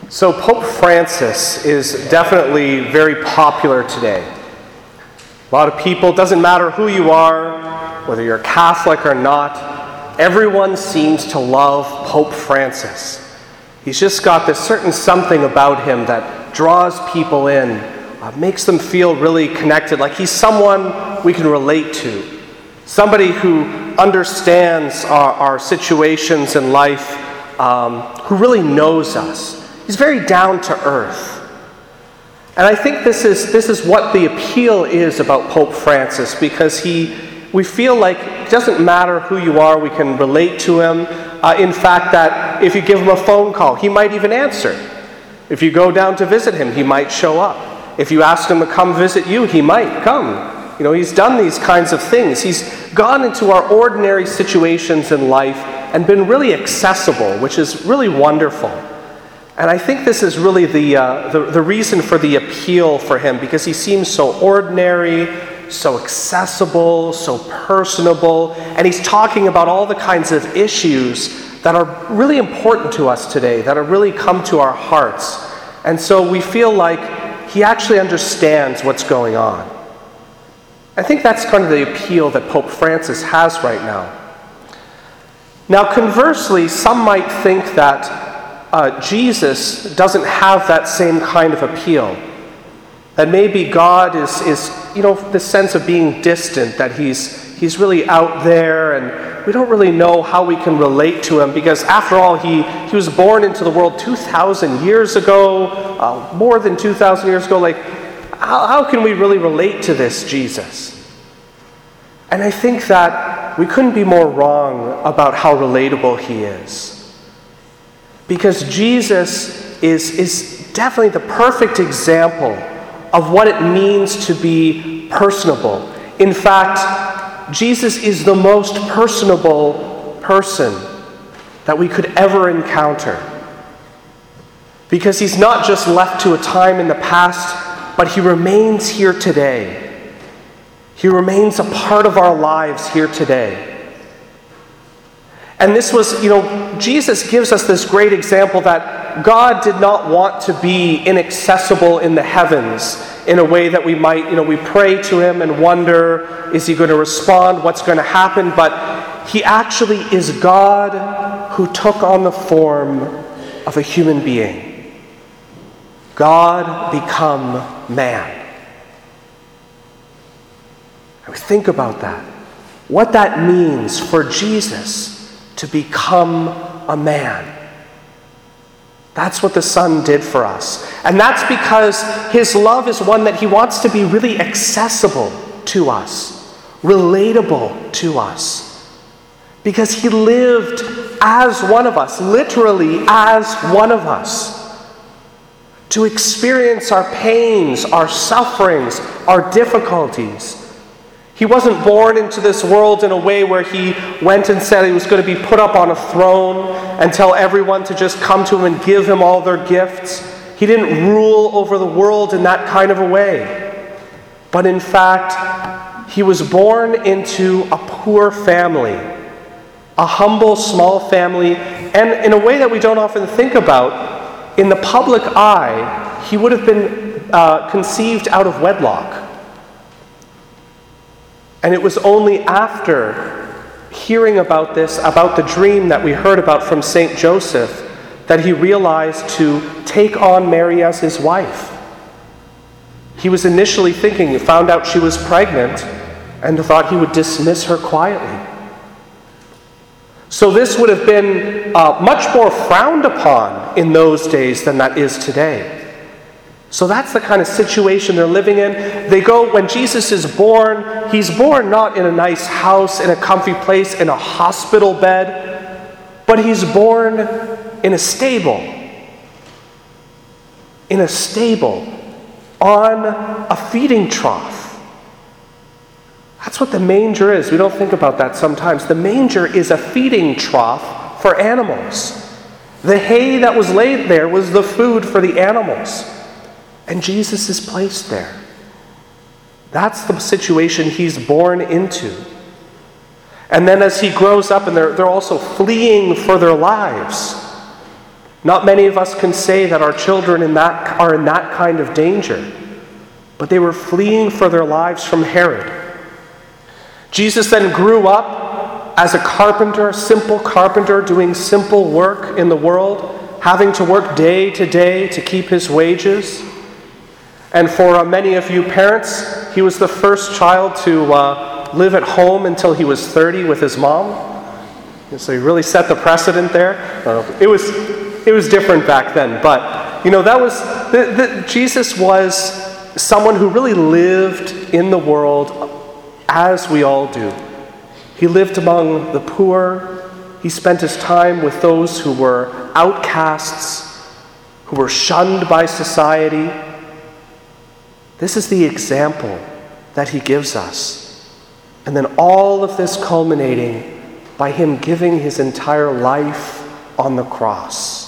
So Pope Francis is definitely very popular today. A lot of people, doesn't matter who you are, whether you're Catholic or not, everyone seems to love Pope Francis. He's just got this certain something about him that draws people in, makes them feel really connected, like he's someone we can relate to. Somebody who understands our situations in life, who really knows us. He's very down to earth. And I think this is what the appeal is about Pope Francis, because we feel like it doesn't matter who you are, we can relate to him. In fact, that if you give him a phone call, he might even answer. If you go down to visit him, he might show up. If you ask him to come visit you, he might come. You know, he's done these kinds of things. He's gone into our ordinary situations in life and been really accessible, which is really wonderful. And I think this is really the reason for the appeal for him, because he seems so ordinary, so accessible, so personable, and he's talking about all the kinds of issues that are really important to us today, that have really come to our hearts. And so we feel like he actually understands what's going on. I think that's kind of the appeal that Pope Francis has right now. Now, conversely, some might think that Jesus doesn't have that same kind of appeal. That maybe God is the sense of being distant, that he's really out there, and we don't really know how we can relate to him, because after all, he was born into the world 2,000 years ago, more than 2,000 years ago. Like, how can we really relate to this Jesus? And I think that we couldn't be more wrong about how relatable he is. Because Jesus is definitely the perfect example of what it means to be personable. In fact, Jesus is the most personable person that we could ever encounter. Because he's not just left to a time in the past, but he remains here today. He remains a part of our lives here today. And this was, Jesus gives us this great example that God did not want to be inaccessible in the heavens in a way that we might, we pray to him and wonder, is he going to respond? What's going to happen? But he actually is God who took on the form of a human being. God become man. And we think about that. What that means for Jesus to become a man. That's what the Son did for us. And that's because his love is one that he wants to be really accessible to us, relatable to us. Because he lived as one of us, literally as one of us, to experience our pains, our sufferings, our difficulties. He wasn't born into this world in a way where he went and said he was going to be put up on a throne and tell everyone to just come to him and give him all their gifts. He didn't rule over the world in that kind of a way. But in fact, he was born into a poor family, a humble, small family, and in a way that we don't often think about, in the public eye, he would have been conceived out of wedlock. And it was only after hearing about this, about the dream that we heard about from St. Joseph, that he realized to take on Mary as his wife. He was initially thinking, he found out she was pregnant, and thought he would dismiss her quietly. So this would have been much more frowned upon in those days than that is today. So that's the kind of situation they're living in. When Jesus is born, he's born not in a nice house, in a comfy place, in a hospital bed, but he's born in a stable. In a stable, on a feeding trough. That's what the manger is. We don't think about that sometimes. The manger is a feeding trough for animals. The hay that was laid there was the food for the animals. And Jesus is placed there. That's the situation he's born into. And then as he grows up, and they're also fleeing for their lives. Not many of us can say that our children are in that kind of danger, but they were fleeing for their lives from Herod. Jesus then grew up as a carpenter, a simple carpenter, doing simple work in the world, having to work day to day to keep his wages. And for many of you parents, he was the first child to live at home until he was 30 with his mom. And so he really set the precedent there. It was different back then, but that was Jesus was someone who really lived in the world as we all do. He lived among the poor. He spent his time with those who were outcasts, who were shunned by society. This is the example that he gives us. And then all of this culminating by him giving his entire life on the cross.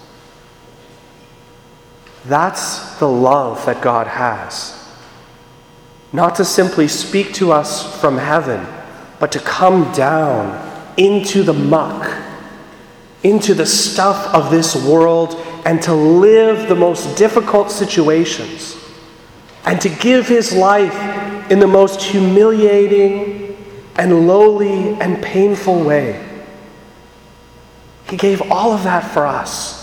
That's the love that God has. Not to simply speak to us from heaven, but to come down into the muck, into the stuff of this world, and to live the most difficult situations, and to give his life in the most humiliating and lowly and painful way. He gave all of that for us.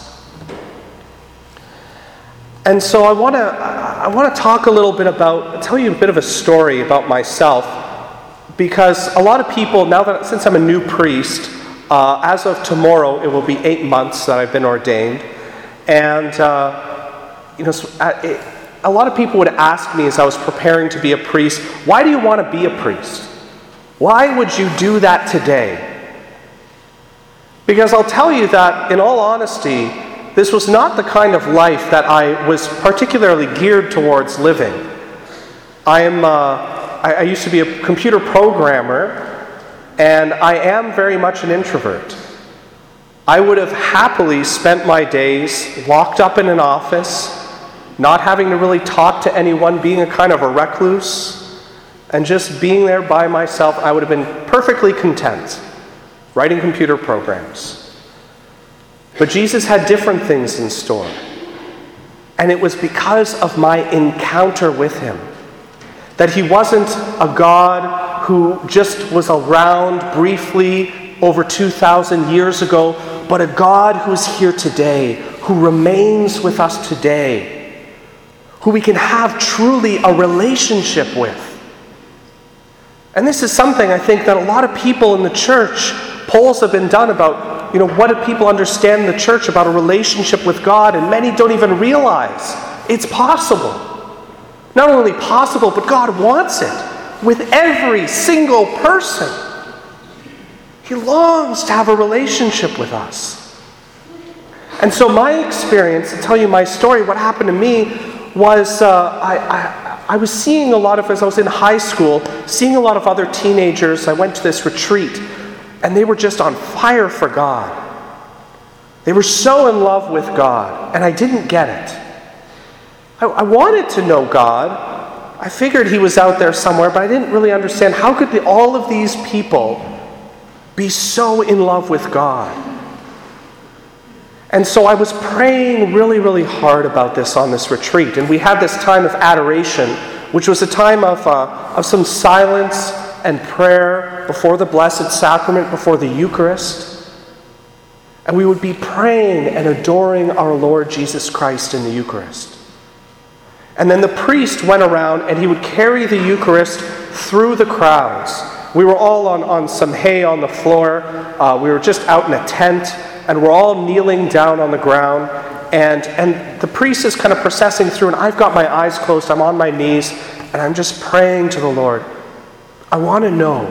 And so I want to talk a little bit tell you a bit of a story about myself, because a lot of people, since I'm a new priest, as of tomorrow, it will be 8 months that I've been ordained, and a lot of people would ask me as I was preparing to be a priest, why do you want to be a priest? Why would you do that today? Because I'll tell you that, in all honesty, this was not the kind of life that I was particularly geared towards living. I used to be a computer programmer, and I am very much an introvert. I would have happily spent my days locked up in an office, not having to really talk to anyone, being a kind of a recluse, and just being there by myself. I would have been perfectly content writing computer programs. But Jesus had different things in store. And it was because of my encounter with him that he wasn't a God who just was around briefly over 2,000 years ago, but a God who's here today, who remains with us today, who we can have truly a relationship with. And this is something I think that a lot of people in the church, polls have been done about, what do people understand in the church about a relationship with God? And many don't even realize it's possible. Not only possible, but God wants it with every single person. He longs to have a relationship with us. And so my experience, to tell you my story, what happened to me was I was seeing a lot of, as I was in high school, seeing a lot of other teenagers. I went to this retreat, and they were just on fire for God. They were so in love with God, and I didn't get it. I wanted to know God. I figured he was out there somewhere, but I didn't really understand how could all of these people be so in love with God. And so I was praying really, really hard about this on this retreat, and we had this time of adoration, which was a time of some silence and prayer before the Blessed Sacrament, before the Eucharist. And we would be praying and adoring our Lord Jesus Christ in the Eucharist. And then the priest went around and he would carry the Eucharist through the crowds. We were all on some hay on the floor. We were just out in a tent, and we're all kneeling down on the ground. And the priest is kind of processing through, and I've got my eyes closed. I'm on my knees, and I'm just praying to the Lord. I want to know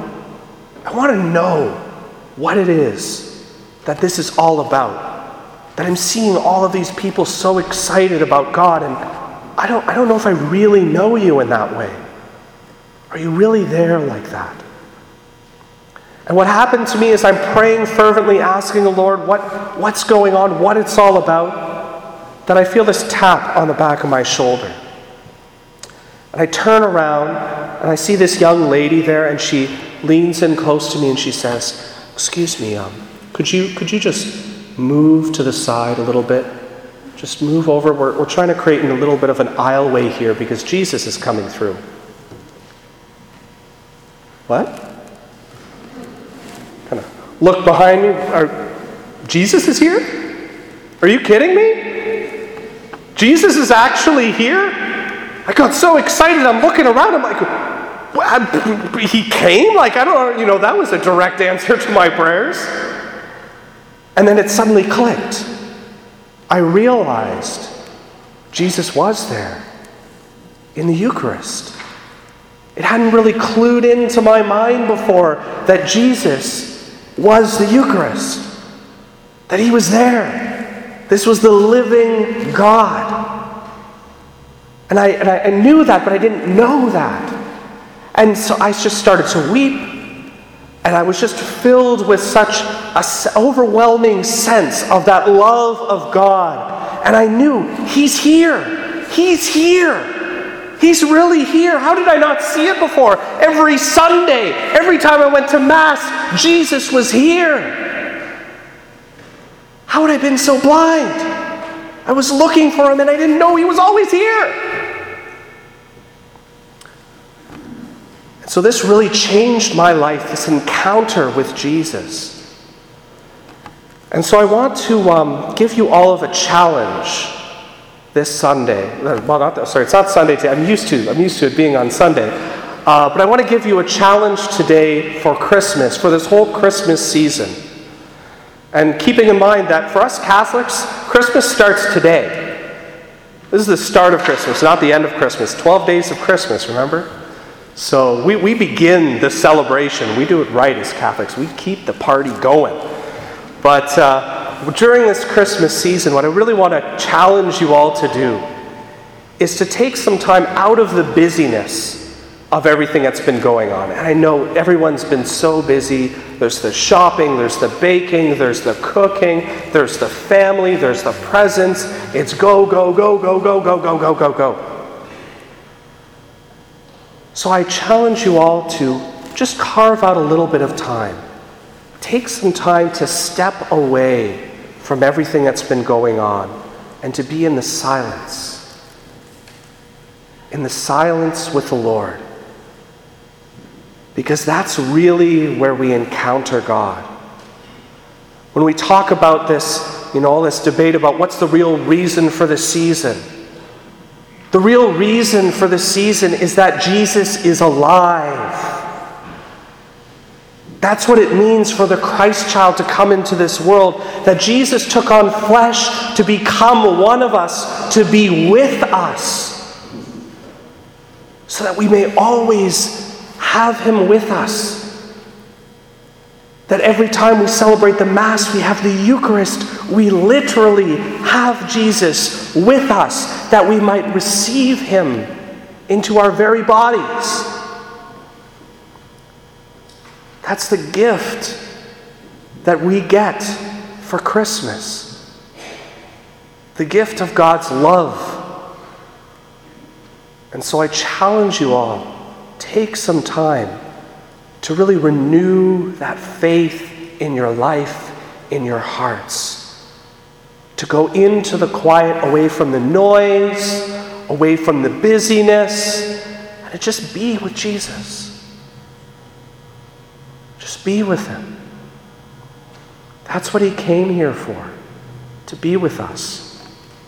what it is that this is all about. That I'm seeing all of these people so excited about God, and I don't know if I really know you in that way. Are you really there like that? And what happened to me is I'm praying fervently, asking the Lord what's going on, what it's all about, that I feel this tap on the back of my shoulder. And I turn around, and I see this young lady there, and she leans in close to me, and she says, "Excuse me, could you just move to the side a little bit. Just move over. We're trying to create a little bit of an aisleway here because Jesus is coming through. What? Kind of look behind me. Jesus is here? Are you kidding me? Jesus is actually here? I got so excited. I'm looking around. I'm like, he came? Like, I don't know. That was a direct answer to my prayers. And then it suddenly clicked. I realized Jesus was there in the Eucharist. It hadn't really clued into my mind before that Jesus was the Eucharist, that he was there. This was the living God. And I knew that, but I didn't know that. And so I just started to weep. And I was just filled with such an overwhelming sense of that love of God. And I knew, he's here. He's here. He's really here. How did I not see it before? Every Sunday, every time I went to Mass, Jesus was here. How had I been so blind? I was looking for him and I didn't know he was always here. So this really changed my life, this encounter with Jesus. And so I want to give you all of a challenge this Sunday. Well, it's not Sunday today. I'm used to it being on Sunday. But I want to give you a challenge today for Christmas, for this whole Christmas season. And keeping in mind that for us Catholics, Christmas starts today. This is the start of Christmas, not the end of Christmas. 12 days of Christmas, remember? So we begin the celebration. We do it right as Catholics. We keep the party going. But during this Christmas season, what I really want to challenge you all to do is to take some time out of the busyness of everything that's been going on. And I know everyone's been so busy. There's the shopping, there's the baking, there's the cooking, there's the family, there's the presents. It's go, go, go, go, go, go, go, go, go, go. So I challenge you all to just carve out a little bit of time. Take some time to step away from everything that's been going on and to be in the silence. In the silence with the Lord. Because that's really where we encounter God. When we talk about this, all this debate about what's the real reason for the season, the real reason for the season is that Jesus is alive. That's what it means for the Christ child to come into this world, that Jesus took on flesh to become one of us, to be with us, so that we may always have him with us. That every time we celebrate the Mass, we have the Eucharist, we literally have Jesus with us, that we might receive him into our very bodies. That's the gift that we get for Christmas. The gift of God's love. And so I challenge you all, take some time to really renew that faith in your life, in your hearts. To go into the quiet, away from the noise, away from the busyness, and to just be with Jesus. Just be with him. That's what he came here for, to be with us.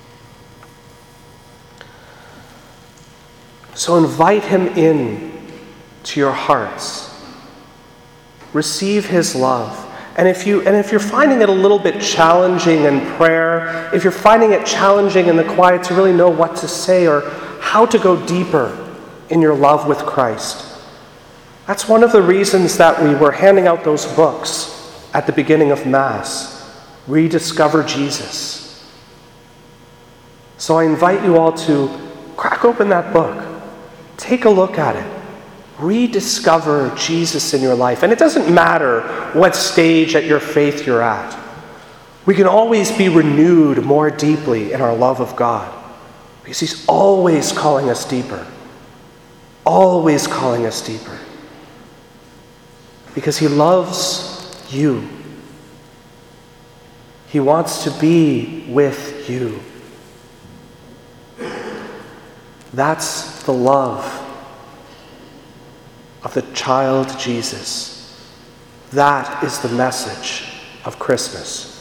So invite him in to your hearts. Receive his love. And if you're finding it a little bit challenging in prayer, if you're finding it challenging in the quiet to really know what to say or how to go deeper in your love with Christ, that's one of the reasons that we were handing out those books at the beginning of Mass, Rediscover Jesus. So I invite you all to crack open that book, take a look at it, rediscover Jesus in your life. And it doesn't matter what stage at your faith you're at. We can always be renewed more deeply in our love of God, because he's always calling us deeper. Always calling us deeper. Because he loves you. He wants to be with you. That's the love of the child Jesus. That is the message of Christmas.